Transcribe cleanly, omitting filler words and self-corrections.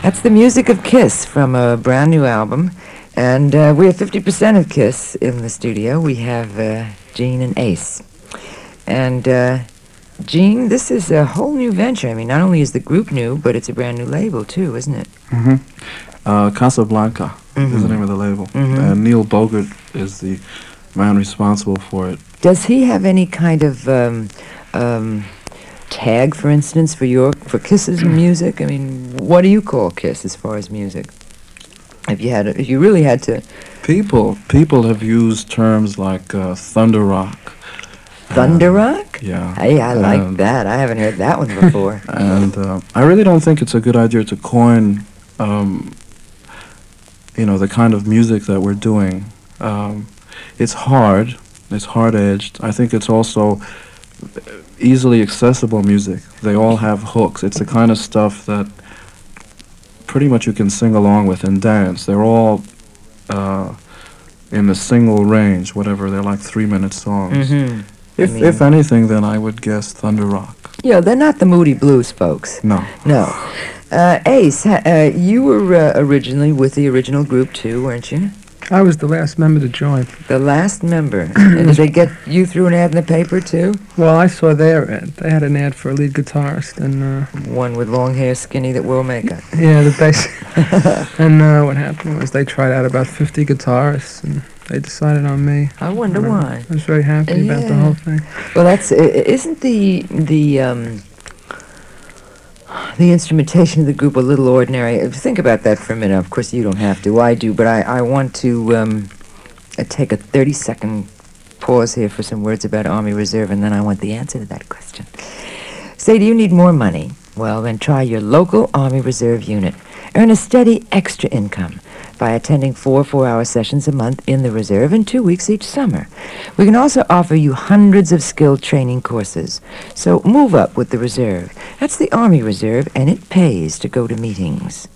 That's the music of Kiss from a brand new album. And we have 50% of Kiss in the studio. We have Gene and Ace. And Gene, this is a whole new venture. I mean, not only is the group new, but it's a brand new label, too, isn't it? Casablanca is the name of the label. And Neil Bogart is the man responsible for it. Does he have any kind of tag, for instance, for Kiss's music? I mean, what do you call Kiss as far as music? If you really had to... People have used terms like thunder rock. Thunder rock? Yeah. Hey, I like that. I haven't heard that one before. And I really don't think it's a good idea to coin, the kind of music that we're doing. It's hard. It's hard-edged. I think it's also easily accessible music. They all have hooks. It's the kind of stuff that pretty much you can sing along with and dance. They're all in a single range, whatever. They're like 3-minute songs. Mm-hmm. If anything, then I would guess thunder rock. Yeah, they're not the Moody Blues folks. No. Ace, you were originally with the original group, too, weren't you? I was the last member to join. The last member. And did they get you through an ad in the paper, too? Well, I saw their ad. They had an ad for a lead guitarist, and... One with long hair, skinny, that wore makeup. Yeah, the bass. And what happened was they tried out about 50 guitarists, and they decided on me. I wonder why. I was very happy about the whole thing. Well, isn't the instrumentation of the group a little ordinary? Think about that for a minute. Of course, you don't have to. I do, but I want to take a 30-second pause here for some words about Army Reserve, and then I want the answer to that question. Say, do you need more money? Well, then try your local Army Reserve unit. Earn a steady extra income by attending 4 4-hour sessions a month in the Reserve and 2 weeks each summer. We can also offer you hundreds of skill training courses. So move up with the Reserve. That's the Army Reserve, and it pays to go to meetings.